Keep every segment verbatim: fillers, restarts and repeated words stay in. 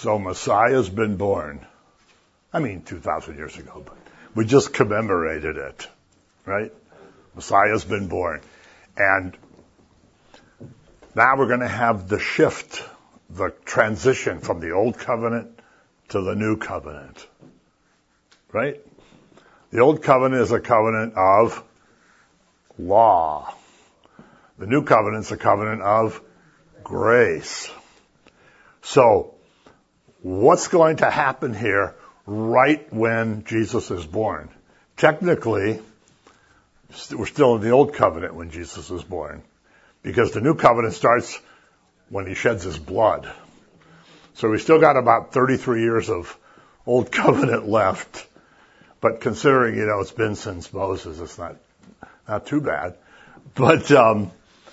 So Messiah's been born. I mean, two thousand years ago, but we just commemorated it, right? Messiah's been born. And now we're going to have the shift, the transition from the old covenant to the new covenant, right? The old covenant is a covenant of law. The new covenant is a covenant of grace. So, what's going to happen here right when Jesus is born? Technically, we're still in the old covenant when Jesus is born, because the new covenant starts when he sheds his blood. So we still got about thirty-three years of old covenant left. But considering, you know, it's been since Moses, it's not, not too bad. But, um,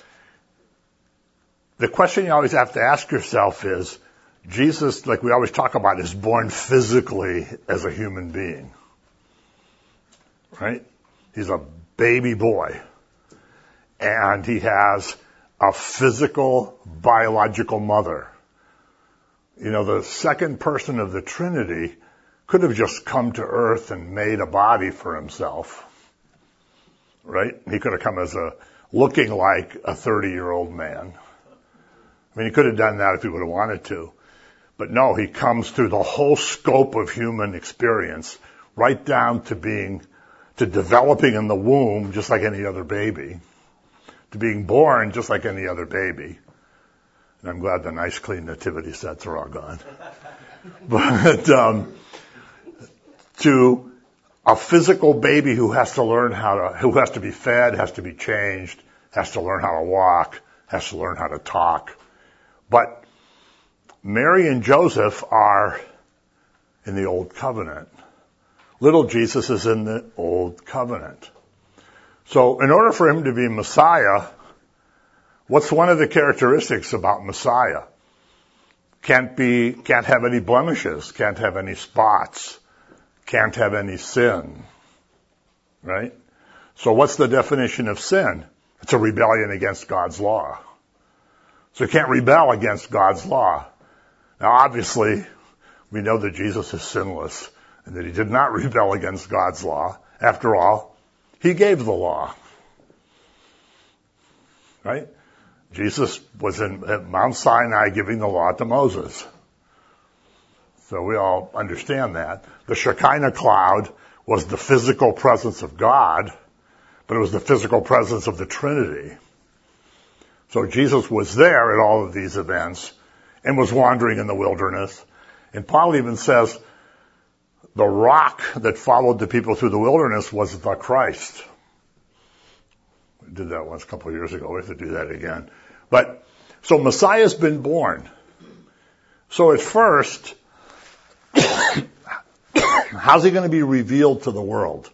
the question you always have to ask yourself is, Jesus, like we always talk about, is born physically as a human being. Right? He's a baby boy. And he has a physical, biological mother. You know, the second person of the Trinity could have just come to earth and made a body for himself. Right? He could have come as a, looking like a thirty-year-old man. I mean, he could have done that if he would have wanted to. But no, he comes through the whole scope of human experience, right down to being, to developing in the womb just like any other baby, to being born just like any other baby. And I'm glad the nice, clean nativity sets are all gone. But, um, to a physical baby who has to learn how to, who has to be fed, has to be changed, has to learn how to walk, has to learn how to talk. But Mary and Joseph are in the old covenant. Little Jesus is in the old covenant. So in order for him to be Messiah, what's one of the characteristics about Messiah? Can't be, can't have any blemishes, can't have any spots, can't have any sin. Right? So what's the definition of sin? It's a rebellion against God's law. So you can't rebel against God's law. Now obviously, we know that Jesus is sinless and that he did not rebel against God's law. After all, he gave the law. Right? Jesus was in at Mount Sinai giving the law to Moses. So we all understand that. The Shekinah cloud was the physical presence of God, but it was the physical presence of the Trinity. So Jesus was there at all of these events and was wandering in the wilderness. And Paul even says the rock that followed the people through the wilderness was the Christ. We did that once a couple of years ago. We have to do that again. But, so Messiah's been born. So at first, how's he going to be revealed to the world?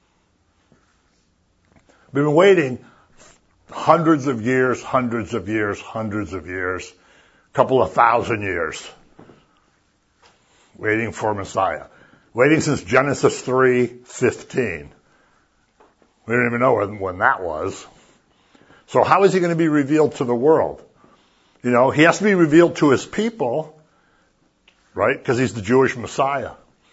We've been waiting hundreds of years, hundreds of years, hundreds of years, a couple of thousand years, waiting for Messiah. Waiting since Genesis three fifteen. We don't even know when, when that was. So how is he going to be revealed to the world? You know, he has to be revealed to his people, right? Because he's the Jewish Messiah.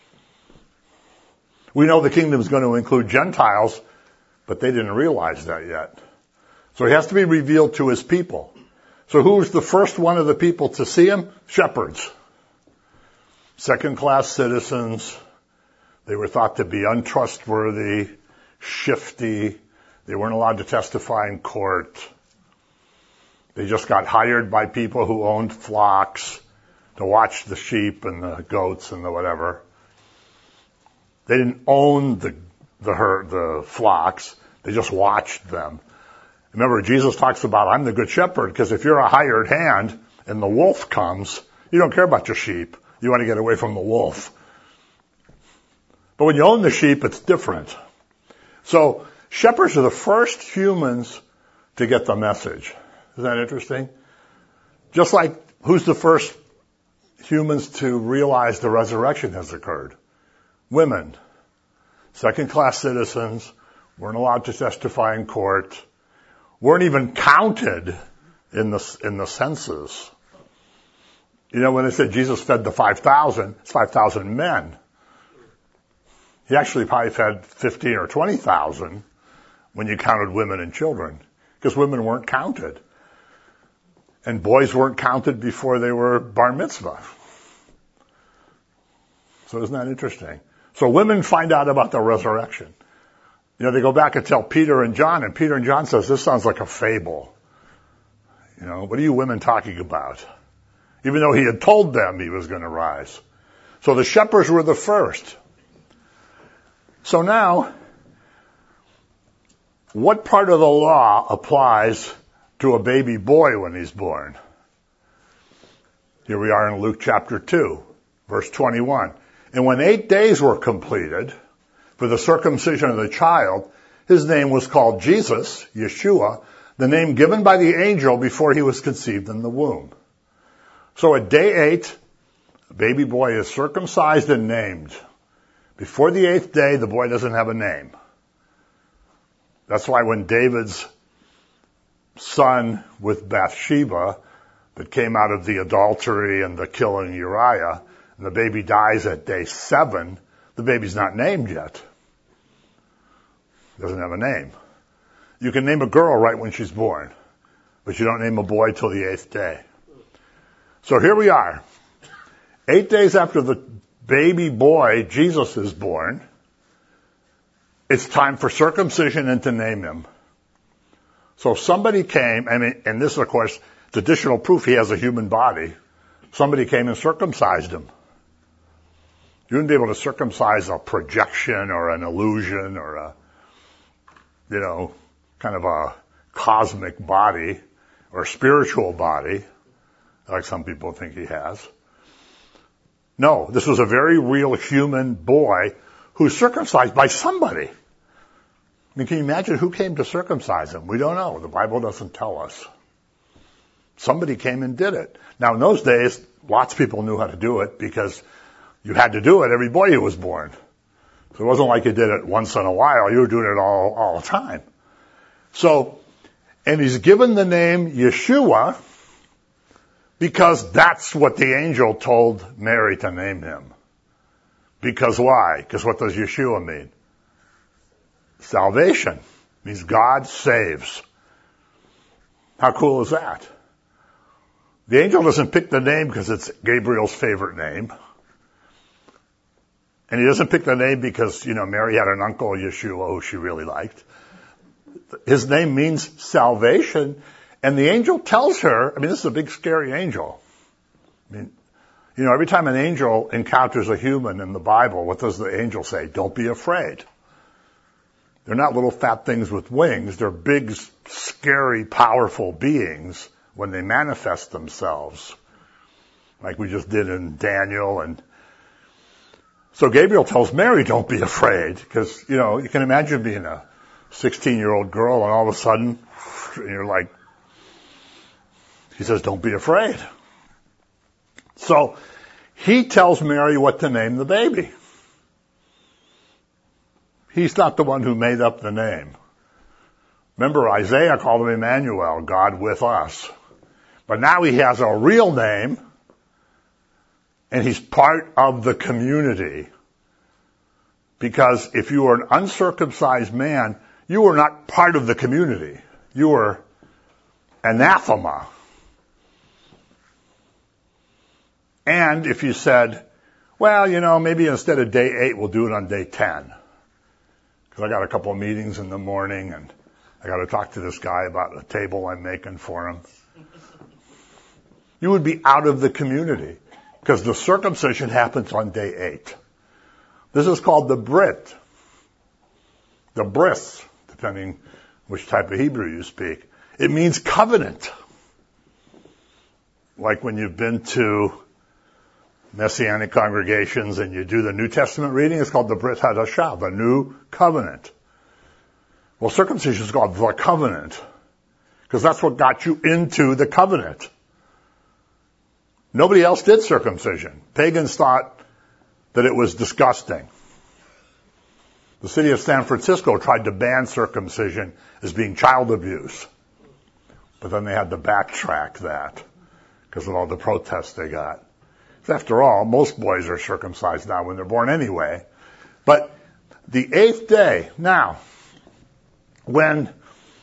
We know the kingdom is going to include Gentiles, but they didn't realize that yet. So he has to be revealed to his people. So who's the first one of the people to see him? Shepherds. Second-class citizens. They were thought to be untrustworthy, shifty. They weren't allowed to testify in court. They just got hired by people who owned flocks to watch the sheep and the goats and the whatever. They didn't own the the herd, the flocks. They just watched them. Remember, Jesus talks about, I'm the good shepherd, because if you're a hired hand and the wolf comes, you don't care about your sheep. You want to get away from the wolf. But when you own the sheep, it's different. So shepherds are the first humans to get the message. Isn't that interesting? Just like who's the first humans to realize the resurrection has occurred? Women. Second-class citizens, weren't allowed to testify in court, weren't even counted in the, in the census. You know, when it said Jesus fed the five thousand, it's five thousand men. He actually probably fed fifteen or twenty thousand when you counted women and children, because women weren't counted. And boys weren't counted before they were bar mitzvah. So isn't that interesting? So women find out about the resurrection. You know, they go back and tell Peter and John, and Peter and John says, this sounds like a fable. You know, what are you women talking about? Even though he had told them he was going to rise. So the shepherds were the first. So now, what part of the law applies to a baby boy when he's born? Here we are in Luke chapter two, verse twenty-one. And when eight days were completed for the circumcision of the child, his name was called Jesus, Yeshua, the name given by the angel before he was conceived in the womb. So at day eight, a baby boy is circumcised and named. Before the eighth day, the boy doesn't have a name. That's why when David's son with Bathsheba that came out of the adultery and the killing Uriah, and the baby dies at day seven, the baby's not named yet. Doesn't have a name. You can name a girl right when she's born, but you don't name a boy till the eighth day. So here we are. Eight days after the baby boy, Jesus, is born, it's time for circumcision and to name him. So somebody came, I mean, and this, of course, it's additional proof he has a human body. Somebody came and circumcised him. You wouldn't be able to circumcise a projection or an illusion or a, you know, kind of a cosmic body or a spiritual body, like some people think he has. No, this was a very real human boy who's circumcised by somebody. I mean, can you imagine who came to circumcise him? We don't know. The Bible doesn't tell us. Somebody came and did it. Now, in those days, lots of people knew how to do it because you had to do it every boy who was born. So it wasn't like you did it once in a while. You were doing it all, all the time. So, and he's given the name Yeshua because that's what the angel told Mary to name him. Because why? Because what does Yeshua mean? Salvation. Means God saves. How cool is that? The angel doesn't pick the name because it's Gabriel's favorite name. And he doesn't pick the name because, you know, Mary had an uncle, Yeshua, who she really liked. His name means salvation. And the angel tells her, I mean, this is a big, scary angel. I mean, you know, every time an angel encounters a human in the Bible, what does the angel say? Don't be afraid. They're not little fat things with wings. They're big, scary, powerful beings when they manifest themselves, like we just did in Daniel. And so Gabriel tells Mary, don't be afraid, because, you know, you can imagine being a sixteen-year-old girl and all of a sudden, you're like, he says, don't be afraid. So he tells Mary what to name the baby. He's not the one who made up the name. Remember, Isaiah called him Emmanuel, God with us. But now he has a real name, and he's part of the community. Because if you were an uncircumcised man, you were not part of the community. You were anathema. And if you said, well, you know, maybe instead of day eight, we'll do it on day ten. Because I got a couple of meetings in the morning, and I got to talk to this guy about a table I'm making for him. You would be out of the community, because the circumcision happens on day eight. This is called the Brit. The bris, depending which type of Hebrew you speak. It means covenant. Like when you've been to Messianic congregations and you do the New Testament reading, it's called the Brit Hadashah, the New Covenant. Well, circumcision is called the covenant, because that's what got you into the covenant. Nobody else did circumcision. Pagans thought that it was disgusting. The city of San Francisco tried to ban circumcision as being child abuse. But then they had to backtrack that, because of all the protests they got. After all, most boys are circumcised now when they're born anyway. But the eighth day, now, when,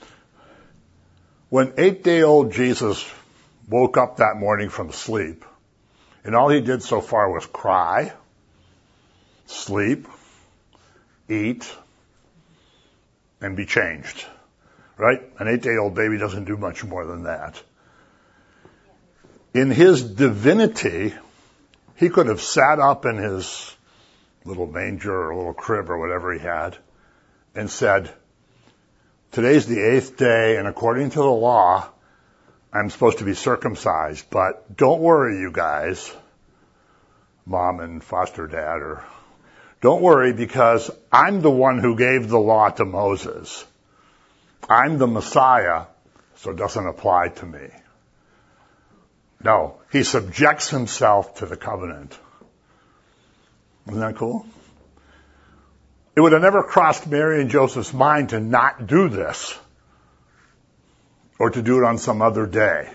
when eight-day-old Jesus woke up that morning from sleep, and all he did so far was cry, sleep, eat, and be changed. Right? An eight-day-old baby doesn't do much more than that. In his divinity, he could have sat up in his little manger or little crib or whatever he had and said, today's the eighth day, and according to the law, I'm supposed to be circumcised, but don't worry, you guys, mom and foster dad, or don't worry, because I'm the one who gave the law to Moses. I'm the Messiah, so it doesn't apply to me. No, he subjects himself to the covenant. Isn't that cool? It would have never crossed Mary and Joseph's mind to not do this, or to do it on some other day.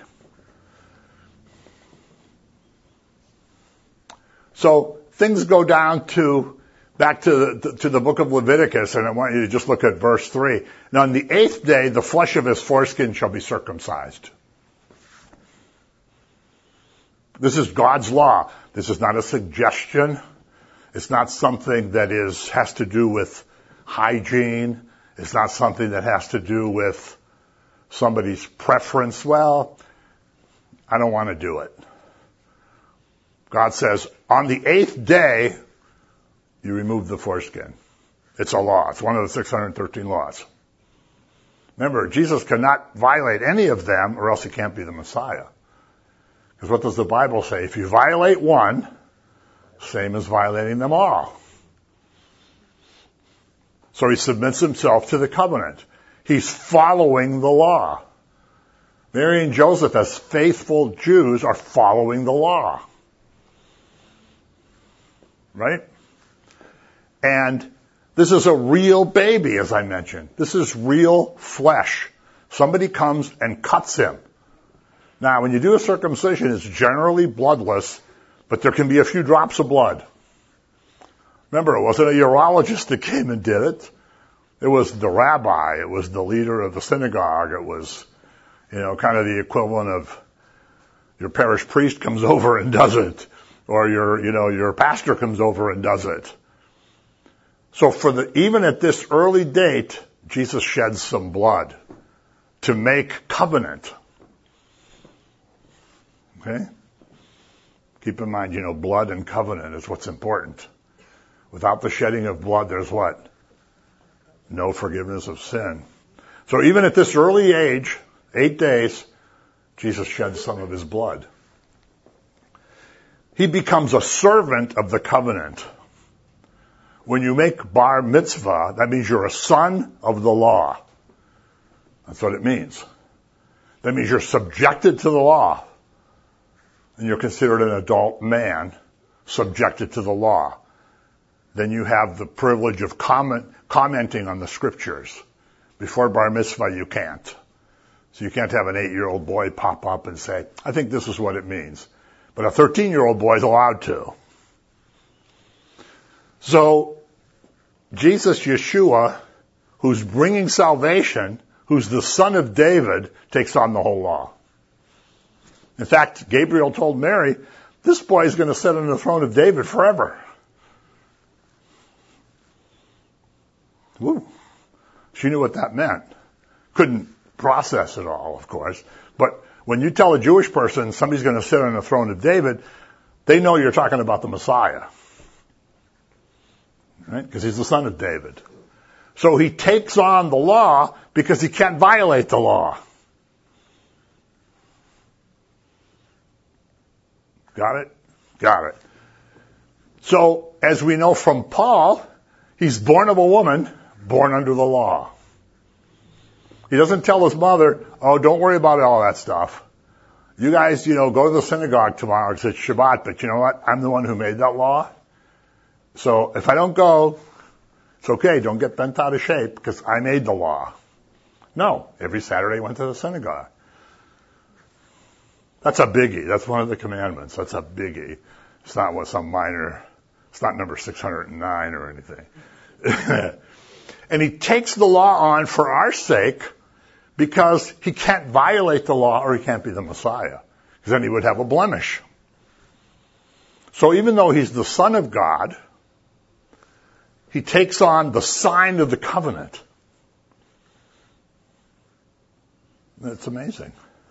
So things go down to, back to the, to the book of Leviticus, and I want you to just look at verse three. Now on the eighth day, the flesh of his foreskin shall be circumcised. This is God's law. This is not a suggestion. It's not something that is, has to do with hygiene. It's not something that has to do with somebody's preference. Well, I don't want to do it. God says, on the eighth day, you remove the foreskin. It's a law. It's one of the six hundred thirteen laws. Remember, Jesus cannot violate any of them, or else he can't be the Messiah. Because what does the Bible say? If you violate one, same as violating them all. So he submits himself to the covenant. He's following the law. Mary and Joseph, as faithful Jews, are following the law. Right? And this is a real baby, as I mentioned. This is real flesh. Somebody comes and cuts him. Now, when you do a circumcision, it's generally bloodless, but there can be a few drops of blood. Remember, it wasn't a urologist that came and did it. It was the rabbi. It was the leader of the synagogue. It was, you know, kind of the equivalent of your parish priest comes over and does it, or your, you know, your pastor comes over and does it. So for the, even at this early date, Jesus sheds some blood to make covenant. Okay? Keep in mind, you know, blood and covenant is what's important. Without the shedding of blood, there's what? No forgiveness of sin. So even at this early age, eight days, Jesus sheds some of his blood. He becomes a servant of the covenant. When you make bar mitzvah, that means you're a son of the law. That's what it means. That means you're subjected to the law. And you're considered an adult man subjected to the law. Then you have the privilege of comment, commenting on the scriptures. Before bar mitzvah, you can't. So you can't have an eight-year-old boy pop up and say, I think this is what it means. But a thirteen-year-old boy is allowed to. So Jesus, Yeshua, who's bringing salvation, who's the son of David, takes on the whole law. In fact, Gabriel told Mary, this boy is going to sit on the throne of David forever. Woo. She knew what that meant. Couldn't process it all, of course. But when you tell a Jewish person somebody's going to sit on the throne of David, they know you're talking about the Messiah. Right? Because he's the son of David. So he takes on the law because he can't violate the law. Got it? Got it. So, as we know from Paul, he's born of a woman, born under the law. He doesn't tell his mother, oh, don't worry about all that stuff. You guys, you know, go to the synagogue tomorrow because it's Shabbat, but you know what? I'm the one who made that law. So if I don't go, it's okay. Don't get bent out of shape because I made the law. No, every Saturday I went to the synagogue. That's a biggie. That's one of the commandments. That's a biggie. It's not what some minor, it's not number six hundred nine or anything. And he takes the law on for our sake because he can't violate the law or he can't be the Messiah. Because then he would have a blemish. So even though he's the Son of God, he takes on the sign of the covenant. It's amazing.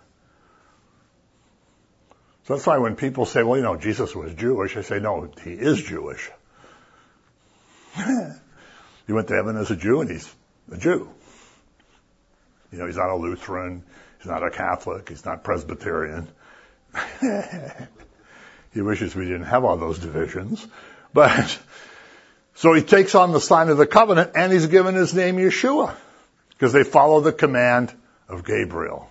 So that's why when people say, well, you know, Jesus was Jewish, I say, no, he is Jewish. He went to heaven as a Jew, and he's a Jew. You know, he's not a Lutheran, he's not a Catholic, he's not Presbyterian. He wishes we didn't have all those divisions. But, so he takes on the sign of the covenant, and he's given his name Yeshua, because they follow the command of Gabriel.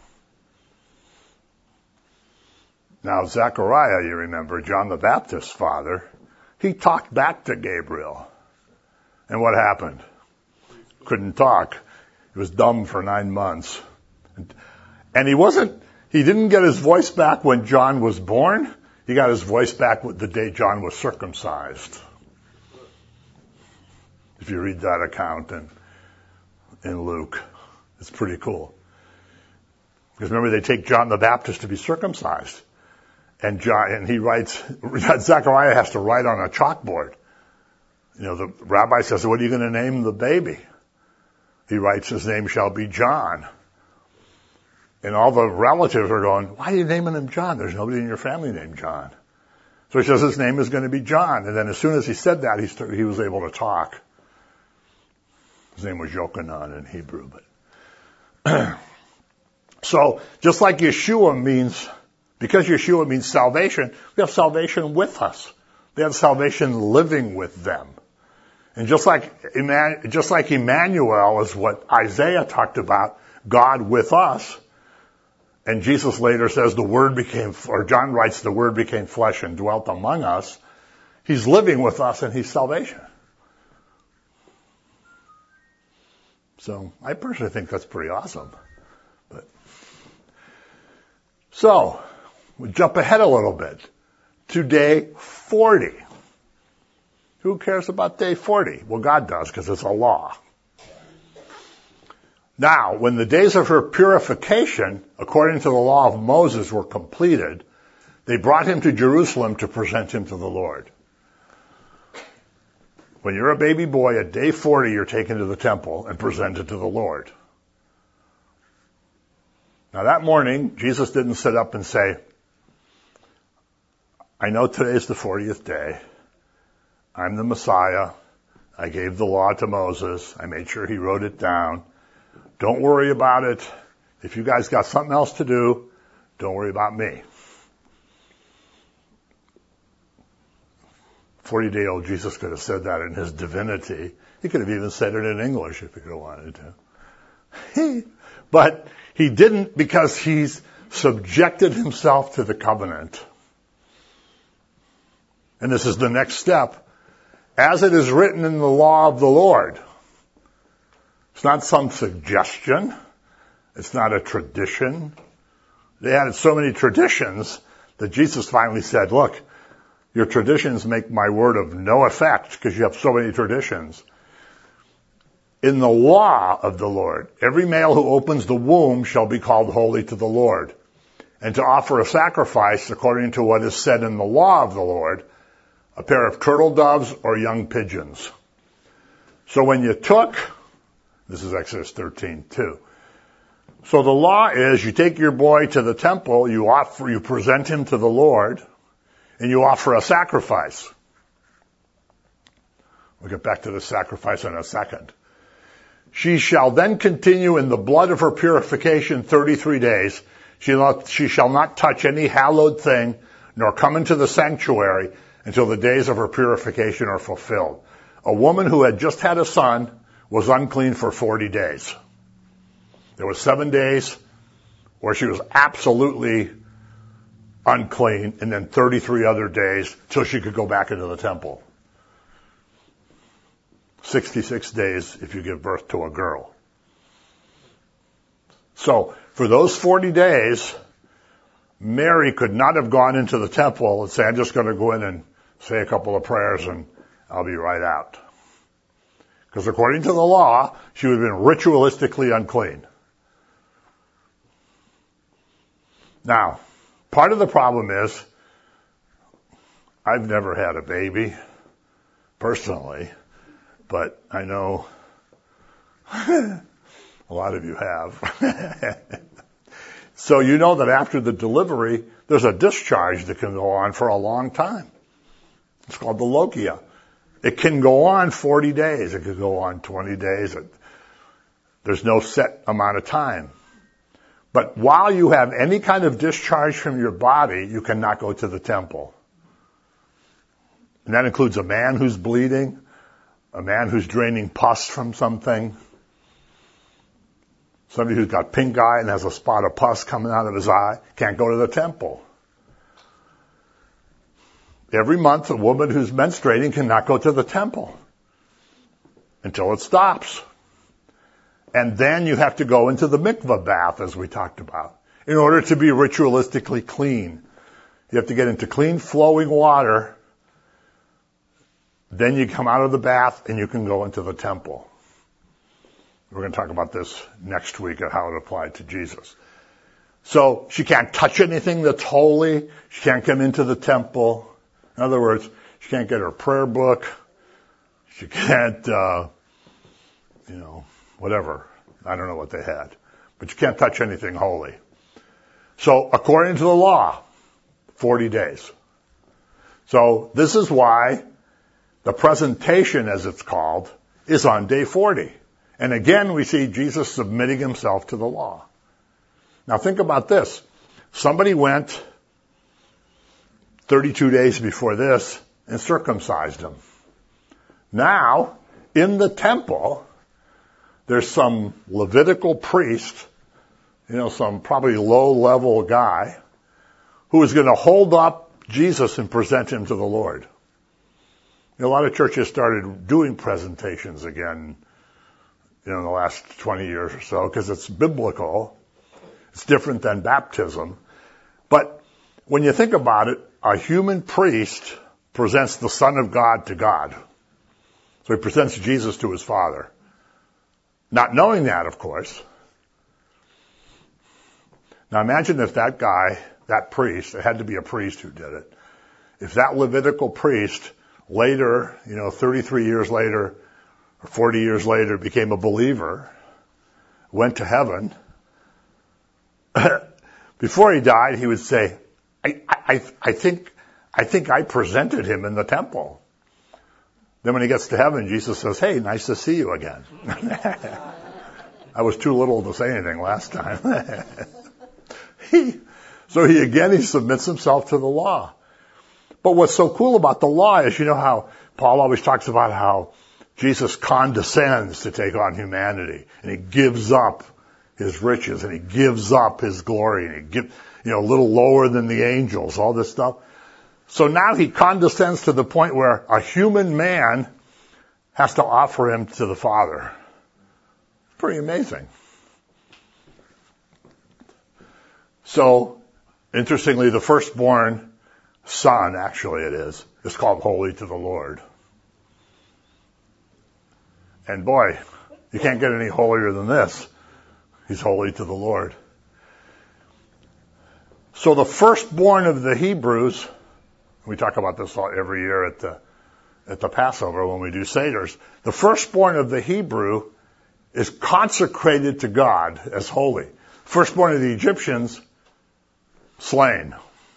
Now, Zechariah, you remember, John the Baptist's father, he talked back to Gabriel. And what happened? Couldn't talk. He was dumb for nine months. And he wasn't, he didn't get his voice back when John was born. He got his voice back the day John was circumcised. If you read that account in, in Luke, it's pretty cool. Because remember, they take John the Baptist to be circumcised. And John, and he writes, Zechariah has to write on a chalkboard. You know, the rabbi says, what are you going to name the baby? He writes, his name shall be John. And all the relatives are going, why are you naming him John? There's nobody in your family named John. So he says his name is going to be John. And then as soon as he said that, he, started, he was able to talk. His name was Yochanan in Hebrew. But so just like Yeshua means, because Yeshua means salvation, we have salvation with us. We have salvation living with them. And just like, just like Emmanuel is what Isaiah talked about, God with us, and Jesus later says the Word became, or John writes the Word became flesh and dwelt among us, he's living with us and he's salvation. So I personally think that's pretty awesome. But so, we jump ahead a little bit to day forty. Who cares about day forty? Well, God does, because it's a law. Now, when the days of her purification, according to the law of Moses, were completed, they brought him to Jerusalem to present him to the Lord. When you're a baby boy, at day forty, you're taken to the temple and presented to the Lord. Now, that morning, Jesus didn't sit up and say, I know today's the fortieth day. I'm the Messiah. I gave the law to Moses. I made sure he wrote it down. Don't worry about it. If you guys got something else to do, don't worry about me. forty-day-old Jesus could have said that in his divinity. He could have even said it in English if he could have wanted to. But he didn't, because he's subjected himself to the covenant. And this is the next step. As it is written in the law of the Lord. It's not some suggestion. It's not a tradition. They had so many traditions that Jesus finally said, look, your traditions make my word of no effect because you have so many traditions. In the law of the Lord, every male who opens the womb shall be called holy to the Lord. And to offer a sacrifice according to what is said in the law of the Lord, a pair of turtle doves or young pigeons. So when you took, this is Exodus thirteen two. So the law is you take your boy to the temple, you offer, you present him to the Lord, and you offer a sacrifice. We'll get back to the sacrifice in a second. She shall then continue in the blood of her purification thirty-three days. She, not, she shall not touch any hallowed thing, nor come into the sanctuary until the days of her purification are fulfilled. A woman who had just had a son was unclean for forty days. There was seven days where she was absolutely unclean, and then thirty-three other days till she could go back into the temple. sixty-six days if you give birth to a girl. So, for those forty days, Mary could not have gone into the temple and say, I'm just going to go in and say a couple of prayers and I'll be right out. Because according to the law, she would have been ritualistically unclean. Now, part of the problem is, I've never had a baby, personally, but I know a lot of you have. So you know that after the delivery, there's a discharge that can go on for a long time. It's called the lochia. It can go on forty days. It could go on twenty days. There's no set amount of time. But while you have any kind of discharge from your body, you cannot go to the temple. And that includes a man who's bleeding, a man who's draining pus from something, somebody who's got pink eye and has a spot of pus coming out of his eye, can't go to the temple. Every month, a woman who's menstruating cannot go to the temple until it stops. And then you have to go into the mikvah bath, as we talked about, in order to be ritualistically clean. You have to get into clean flowing water. Then you come out of the bath and you can go into the temple. We're going to talk about this next week of how it applied to Jesus. So she can't touch anything that's holy. She can't come into the temple. In other words, she can't get her prayer book. She can't, uh, you know, whatever. I don't know what they had. But you can't touch anything holy. So according to the law, forty days. So this is why the presentation, as it's called, is on day forty. And again, we see Jesus submitting himself to the law. Now think about this. Somebody went thirty-two days before this and circumcised him. Now, in the temple, there's some Levitical priest, you know, some probably low-level guy, who is going to hold up Jesus and present him to the Lord. You know, a lot of churches started doing presentations again, you know, in the last twenty years or so, because it's biblical. It's different than baptism. But when you think about it, a human priest presents the Son of God to God. So he presents Jesus to his Father. Not knowing that, of course. Now imagine if that guy, that priest, it had to be a priest who did it, if that Levitical priest later, you know, thirty-three years later, or forty years later, became a believer, went to heaven, before he died, he would say, I, I, I think, I think I presented him in the temple. Then when he gets to heaven, Jesus says, hey, nice to see you again. I was too little to say anything last time. he, so he again, he submits himself to the law. But what's so cool about the law is, you know how Paul always talks about how Jesus condescends to take on humanity, and he gives up his riches, and he gives up his glory, and he gives, you know, a little lower than the angels, all this stuff. So now he condescends to the point where a human man has to offer him to the Father. Pretty amazing. So, interestingly, the firstborn son, actually it is, is called holy to the Lord. And boy, you can't get any holier than this. He's holy to the Lord. So the firstborn of the Hebrews, we talk about this every year at the at the Passover when we do Seders, the firstborn of the Hebrew is consecrated to God as holy. Firstborn of the Egyptians, slain.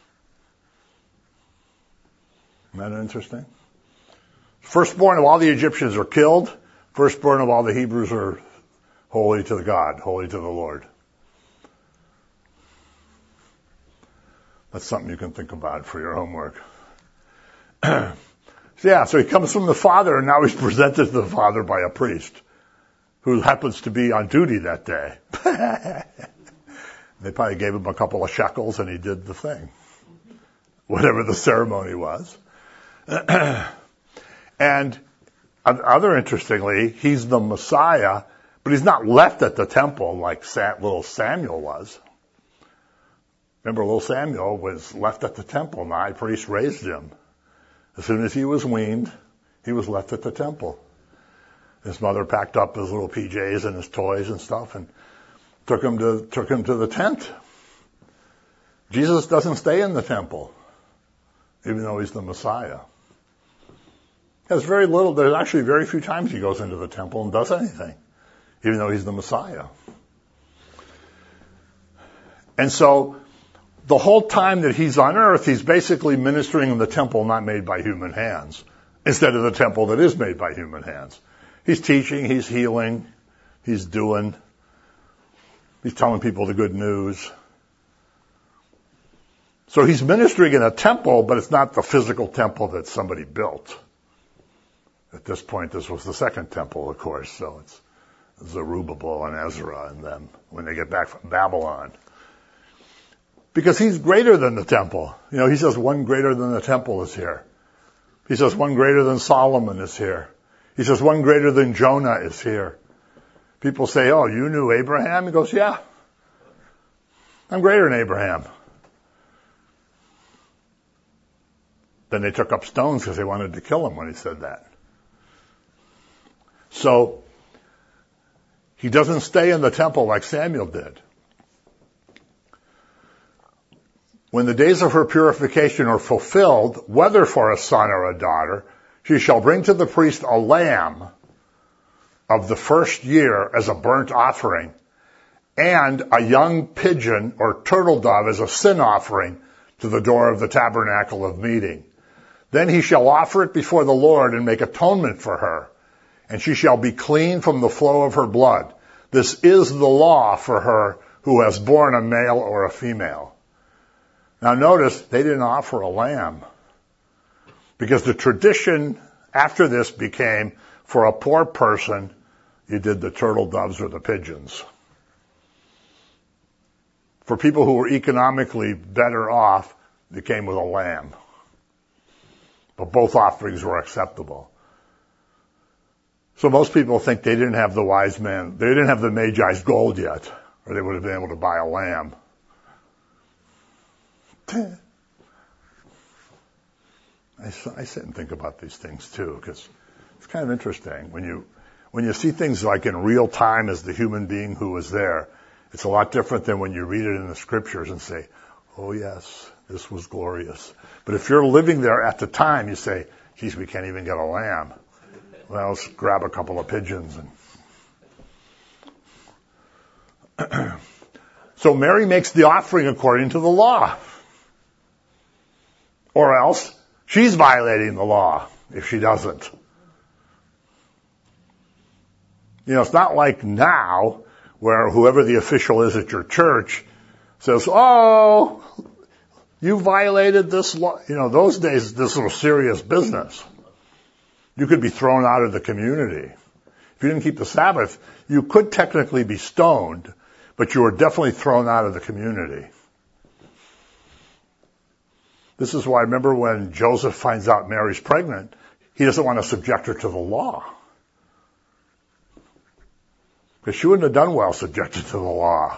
Isn't that interesting? Firstborn of all the Egyptians are killed. Firstborn of all the Hebrews are holy to God, holy to the Lord. That's something you can think about for your homework. So yeah, so he comes from the Father, and now he's presented to the Father by a priest who happens to be on duty that day. They probably gave him a couple of shekels, and he did the thing, whatever the ceremony was. And other interestingly, he's the Messiah, but he's not left at the temple like little Samuel was. Remember, little Samuel was left at the temple, and the high priest raised him. As soon as he was weaned, he was left at the temple. His mother packed up his little P Js and his toys and stuff and took him to, took him to the tent. Jesus doesn't stay in the temple, even though he's the Messiah. There's very little, there's actually very few times he goes into the temple and does anything, even though he's the Messiah. And so, the whole time that he's on earth, he's basically ministering in the temple not made by human hands, instead of the temple that is made by human hands. He's teaching, he's healing, he's doing, he's telling people the good news. So he's ministering in a temple, but it's not the physical temple that somebody built. At this point, this was the second temple, of course, so it's Zerubbabel and Ezra and them when they get back from Babylon. Because he's greater than the temple. You know, he says one greater than the temple is here. He says one greater than Solomon is here. He says one greater than Jonah is here. People say, oh, you knew Abraham? He goes, yeah. I'm greater than Abraham. Then they took up stones because they wanted to kill him when he said that. So, he doesn't stay in the temple like Samuel did. When the days of her purification are fulfilled, whether for a son or a daughter, she shall bring to the priest a lamb of the first year as a burnt offering, and a young pigeon or turtle dove as a sin offering to the door of the tabernacle of meeting. Then he shall offer it before the Lord and make atonement for her, and she shall be clean from the flow of her blood. This is the law for her who has borne a male or a female. Now notice, they didn't offer a lamb, because the tradition after this became, for a poor person, you did the turtle doves or the pigeons. For people who were economically better off, they came with a lamb. But both offerings were acceptable. So most people think they didn't have the wise man, they didn't have the Magi's gold yet, or they would have been able to buy a lamb. I, I sit and think about these things too, because it's kind of interesting. When you, when you see things like in real time as the human being who was there, it's a lot different than when you read it in the scriptures and say, oh yes, this was glorious. But if you're living there at the time, you say, geez, we can't even get a lamb. Well, let's grab a couple of pigeons. And so Mary makes the offering according to the law. Or else, she's violating the law if she doesn't. You know, it's not like now, where whoever the official is at your church says, oh, you violated this law. You know, those days, this was serious business. You could be thrown out of the community. If you didn't keep the Sabbath, you could technically be stoned, but you were definitely thrown out of the community. This is why, remember when Joseph finds out Mary's pregnant, he doesn't want to subject her to the law. Because she wouldn't have done well subjected to the law.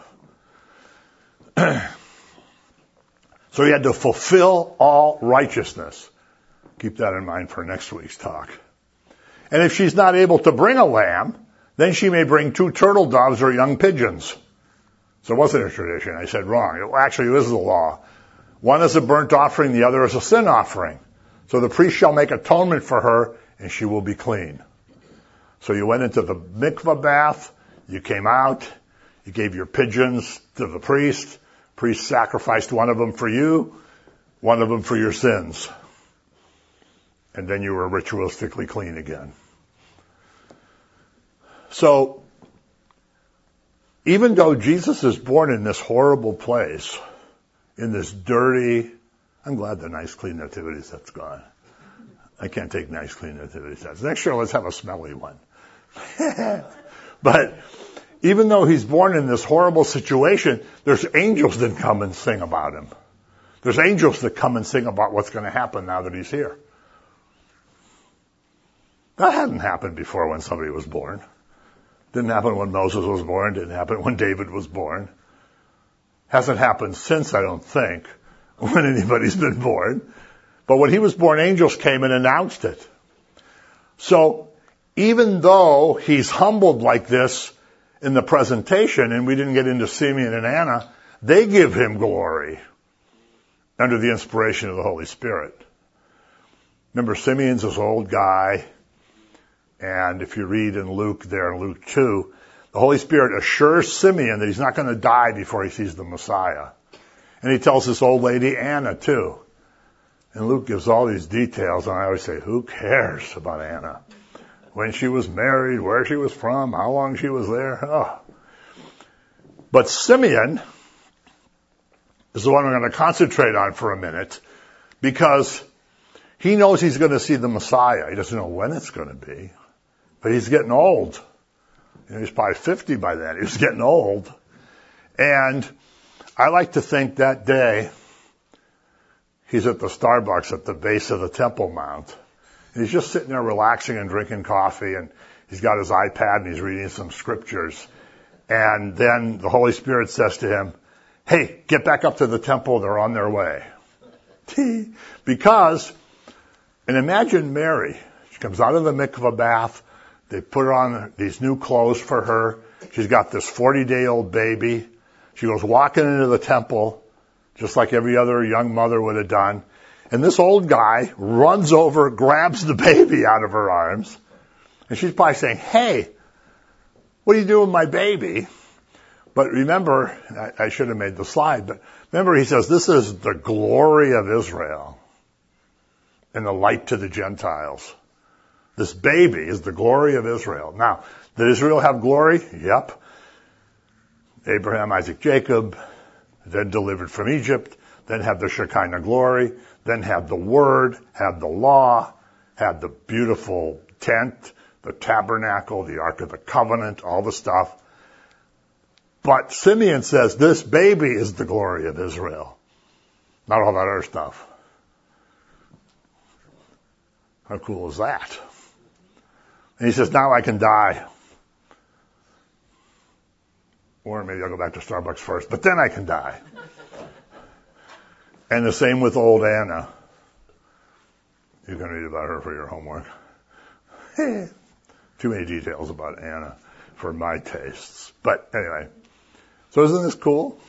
So he had to fulfill all righteousness. Keep that in mind for next week's talk. And if she's not able to bring a lamb, then she may bring two turtle doves or young pigeons. So it wasn't a tradition. I said wrong. It actually is the law. One is a burnt offering, the other is a sin offering. So the priest shall make atonement for her, and she will be clean. So you went into the mikvah bath, you came out, you gave your pigeons to the priest, priest sacrificed one of them for you, one of them for your sins. And then you were ritualistically clean again. So, even though Jesus is born in this horrible place, in this dirty, I'm glad the nice clean nativity set's gone. I can't take nice clean nativity sets. Next year, let's have a smelly one. But even though he's born in this horrible situation, there's angels that come and sing about him. There's angels that come and sing about what's going to happen now that he's here. That hadn't happened before when somebody was born. Didn't happen when Moses was born. Didn't happen when David was born. Hasn't happened since, I don't think, when anybody's been born. But when he was born, angels came and announced it. So even though he's humbled like this in the presentation, and we didn't get into Simeon and Anna, they give him glory under the inspiration of the Holy Spirit. Remember, Simeon's this old guy, and if you read in Luke there, in Luke two, the Holy Spirit assures Simeon that he's not going to die before he sees the Messiah. And he tells this old lady, Anna, too. And Luke gives all these details, and I always say, who cares about Anna? When she was married, where she was from, how long she was there. Oh. But Simeon is the one we're going to concentrate on for a minute, because he knows he's going to see the Messiah. He doesn't know when it's going to be, but he's getting old. You know, he's probably fifty by then. He was getting old. And I like to think that day he's at the Starbucks at the base of the Temple Mount. And he's just sitting there relaxing and drinking coffee, and he's got his iPad and he's reading some scriptures. And then the Holy Spirit says to him, hey, get back up to the temple. They're on their way. Because, and imagine Mary. She comes out of the mikvah bath. They put her on these new clothes for her. She's got this forty-day-old baby. She goes walking into the temple, just like every other young mother would have done. And this old guy runs over, grabs the baby out of her arms. And she's probably saying, hey, what are you doing with my baby? But remember, I, I should have made the slide, but remember he says, this is the glory of Israel and the light to the Gentiles. This baby is the glory of Israel. Now, did Israel have glory? Yep. Abraham, Isaac, Jacob, then delivered from Egypt, then had the Shekinah glory, then had the Word, had the law, had the beautiful tent, the tabernacle, the Ark of the Covenant, all the stuff. But Simeon says this baby is the glory of Israel, not all that other stuff. How cool is that? And he says, now I can die. Or maybe I'll go back to Starbucks first, but then I can die. And the same with old Anna. You can read about her for your homework. Too many details about Anna for my tastes. But anyway, so isn't this cool?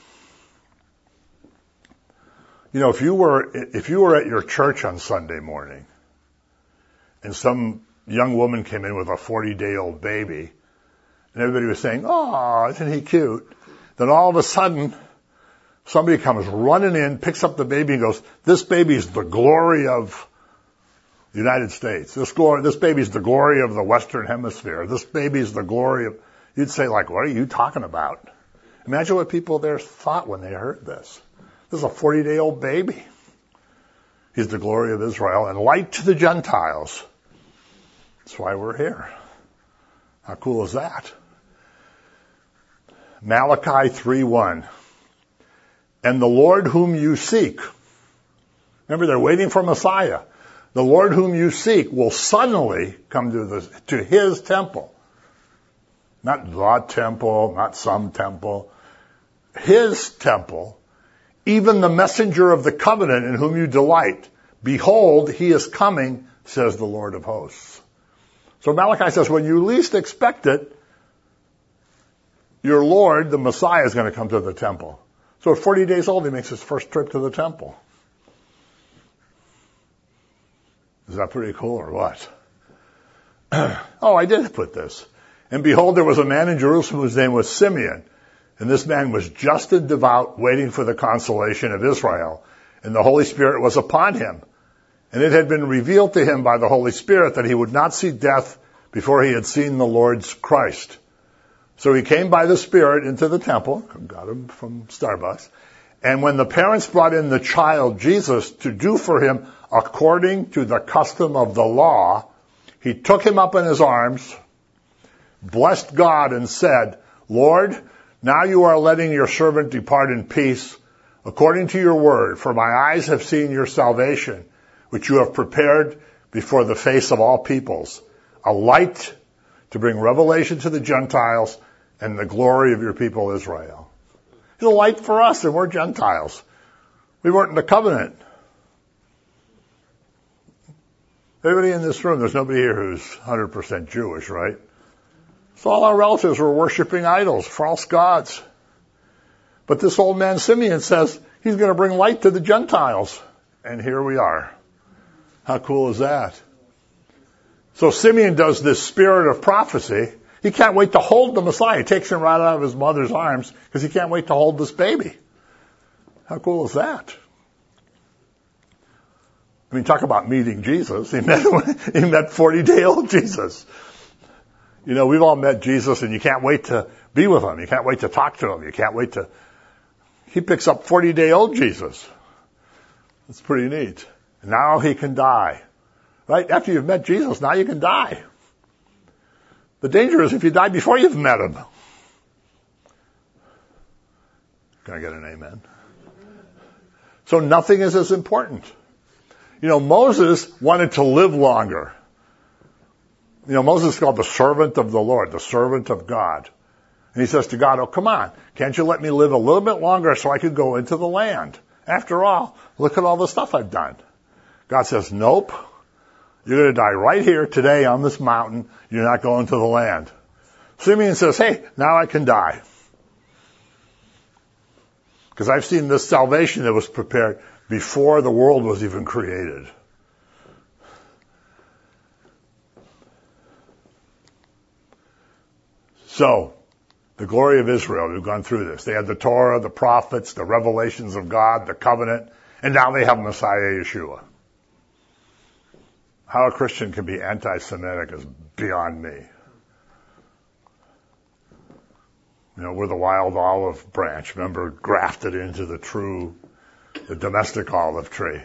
You know, if you were, if you were at your church on Sunday morning and some young woman came in with a forty-day-old baby and everybody was saying, oh, isn't he cute? Then all of a sudden, somebody comes running in, picks up the baby and goes, this baby is the glory of the United States. This glory, this baby is the glory of the Western Hemisphere. This baby is the glory of, you'd say like, what are you talking about? Imagine what people there thought when they heard this. This is a forty-day-old baby. He's the glory of Israel and light to the Gentiles. That's why we're here. How cool is that? Malachi three one. And the Lord whom you seek. Remember, they're waiting for Messiah. The Lord whom you seek will suddenly come to the, to his temple. Not the temple, not some temple. His temple. Even the messenger of the covenant in whom you delight. Behold, he is coming, says the Lord of hosts. So Malachi says, when you least expect it, your Lord, the Messiah, is going to come to the temple. So at forty days old, he makes his first trip to the temple. Is that pretty cool or what? Oh, I did put this. And behold, there was a man in Jerusalem whose name was Simeon. And this man was just and devout, waiting for the consolation of Israel. And the Holy Spirit was upon him. And it had been revealed to him by the Holy Spirit that he would not see death before he had seen the Lord's Christ. So he came by the Spirit into the temple, got him from Starbucks. And when the parents brought in the child Jesus to do for him according to the custom of the law, he took him up in his arms, blessed God, and said, Lord, now you are letting your servant depart in peace according to your word, for my eyes have seen your salvation, which you have prepared before the face of all peoples, a light to bring revelation to the Gentiles and the glory of your people Israel. He's a light for us, and we're Gentiles. We weren't in the covenant. Everybody in this room, there's nobody here who's one hundred percent Jewish, right? So all our relatives were worshiping idols, false gods. But this old man Simeon says he's going to bring light to the Gentiles. And here we are. How cool is that? So Simeon does this spirit of prophecy. He can't wait to hold the Messiah. He takes him right out of his mother's arms because he can't wait to hold this baby. How cool is that? I mean, talk about meeting Jesus. He met, he met forty-day-old Jesus. You know, we've all met Jesus, and you can't wait to be with him. You can't wait to talk to him. You can't wait to... He picks up forty-day-old Jesus. That's pretty neat. And now he can die. Right? After you've met Jesus, now you can die. The danger is if you die before you've met him. Can I get an amen? So nothing is as important. You know, Moses wanted to live longer. You know, Moses is called the servant of the Lord, the servant of God. And he says to God, oh, come on, can't you let me live a little bit longer so I could go into the land? After all, look at all the stuff I've done. God says, nope. You're going to die right here today on this mountain. You're not going to the land. Simeon says, hey, now I can die. Because I've seen this salvation that was prepared before the world was even created. So, the glory of Israel, we've gone through this. They had the Torah, the prophets, the revelations of God, the covenant, and now they have Messiah Yeshua. How a Christian can be anti-Semitic is beyond me. You know, we're the wild olive branch, remember, grafted into the true, the domestic olive tree.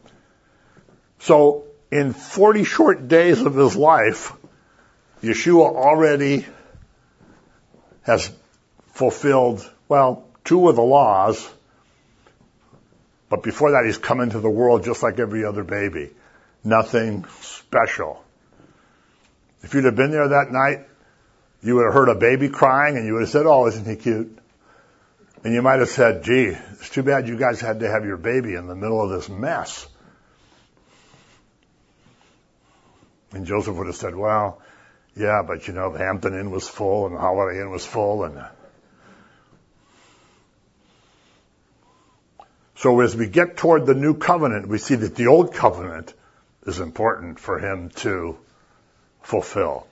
So, in forty short days of his life, Yeshua already has fulfilled, well, two of the laws, but before that he's come into the world just like every other baby. Nothing special. If you'd have been there that night, you would have heard a baby crying and you would have said, oh, isn't he cute? And you might have said, gee, it's too bad you guys had to have your baby in the middle of this mess. And Joseph would have said, well, yeah, but you know, the Hampton Inn was full and the Holiday Inn was full. And so as we get toward the new covenant, we see that the old covenant is important for him to fulfill.